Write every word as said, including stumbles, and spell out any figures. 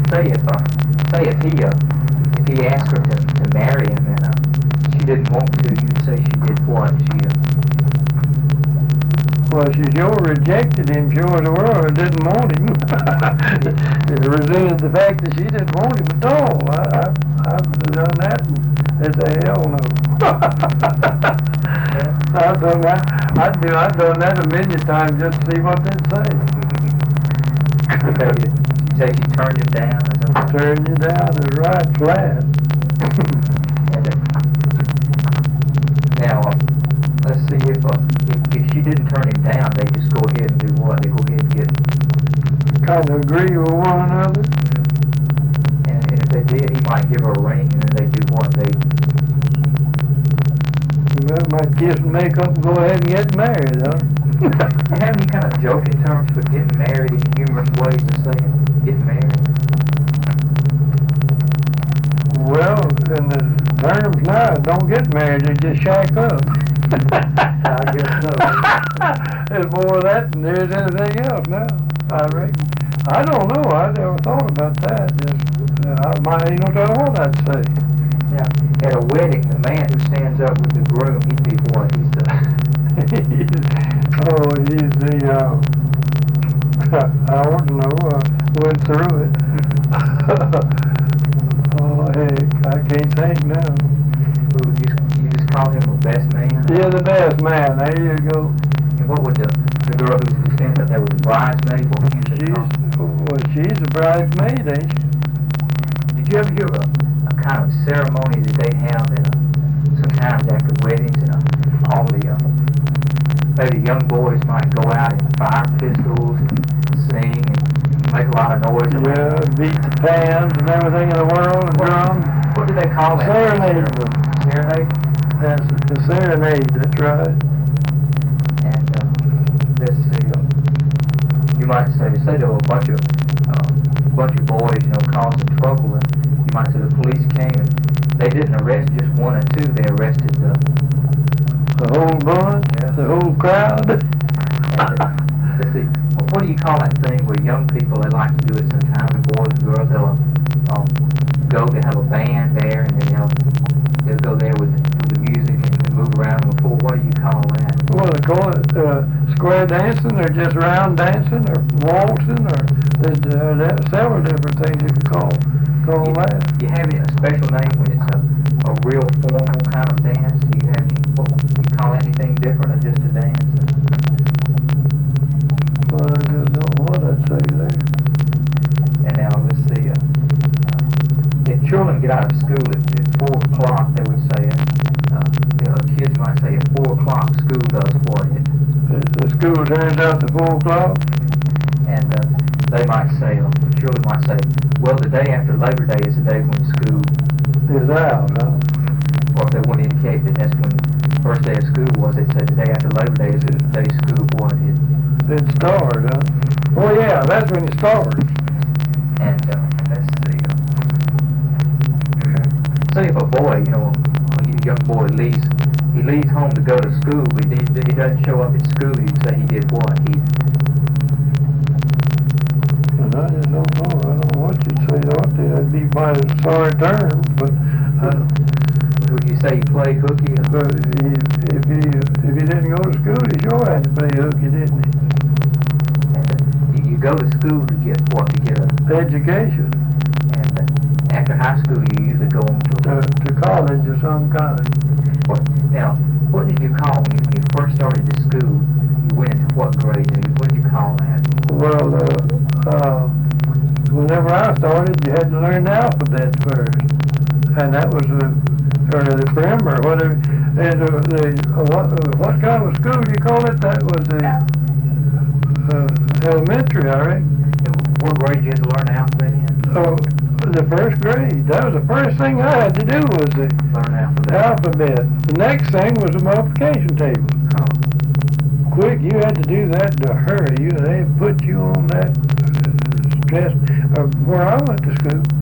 say if uh, say if he uh, if he asked her to, to marry him and uh, she didn't want to, you'd say she did what? She uh, Well, she sure rejected him, sure as the world didn't want him. It resented the fact that she didn't want him at all. I, I, I've done that, and they say, hell no. I've done that. I'd do. I've done that a million times just to see what they'd say. she say she say she turned him down or something. Turn you down is right flat. And, uh, now uh, let's see if, uh, if if she didn't turn him down, they just go ahead and do what? They go ahead and get. Kind of agree with one another. And, and if they did, he might give her a ring, and then they do what? They Well, might kiss and make up and go ahead and get married, huh? you have any kind of joking terms for getting married in humorous ways of saying getting married? Well, in the terms now, don't get married, they just shack up. I guess so. There's more of that than there is anything else now, I reckon. I don't know, I never thought about that. Just, uh, I might, you know, tell what I'd say. Now, at a wedding, the man who stands up with the groom, he'd be what? He's the... Oh, he's the, uh, I don't know, uh, went through it. Oh, heck, I can't think now. Who, you, you just call him the best man? Yeah, the best man, there you go. And what would the, the girl who, who stands up there with the bridesmaid, what would you say? She's, well, she's a bridesmaid, ain't she? Did you ever hear of a, a kind of ceremony that they have in a, sometimes after weddings and uh, all the, uh, maybe young boys might go out and fire pistols and sing and make a lot of noise around. Yeah, beat the pans and everything in the world and drum. What do they call that? Serenade. Serenade? That's the serenade, that's right. And uh, let's see, uh, you might say, say there were a bunch of, uh, bunch of boys, you know, causing trouble, and you might say the police came and they didn't arrest just one or two, they arrested the, The whole bunch, Yeah. the whole crowd. and, uh, let's see, what, what do you call that thing where young people, they like to do it sometimes, the boys and girls, they'll um, go, they have a band there, and then they'll, they'll go there with, with the music and, and move around on the floor. What do you call that? Well, they call it uh, square dancing, or just round dancing, or waltzing, or there's uh, there- several different things you can call call You, that. you have a special name when it's a, a real formal kind of dance? Do you have any, what, you call anything different or just a dance? Well, I just don't know what I'd say there. And now, let's see, uh, uh, if children get out of school at, at four o'clock, they would say, uh, uh, you know, kids might say at four o'clock school does what? It, The, the school turns out to four o'clock. and uh, they might say, uh, children might say, well, the day after Labor Day is the day when school, Is out, huh? or if they want to indicate that that's when the first day of school was, they'd say the day after Labor Day is the day school what? It, It starts, huh? Oh yeah, that's when it starts. and uh, let's see, uh, say if a boy, you know, a young boy leaves, he leaves home to go to school, but he, he doesn't show up at school, you'd say he did what? He, And I just don't know. I don't know what you'd say. That'd be by a sorry term, but uh, would you say he played hooky? Or, but he, if he if he didn't go to school, he sure had to play hooky, didn't he? and, uh, you, you go to school to get what? To get a, Education, and uh, after high school you usually go on to to, to college of some kind. what? Now, what did you call when you, when you first started to school? You went into what grade? And what did you call that? Well, uh, uh, whenever I started, you had to learn the alphabet first, and that was the or the primer, or whatever. And uh, the uh, what uh, what kind of school do you call it? That was the uh, elementary, I reckon. And what grade you had to learn the alphabet in? Oh, the first grade. That was the first thing I had to do was the Learn the alphabet. alphabet. The next thing was the multiplication table. Oh. Quick, you had to do that to hurry. You they put you on that uh, stress uh, where I went to school.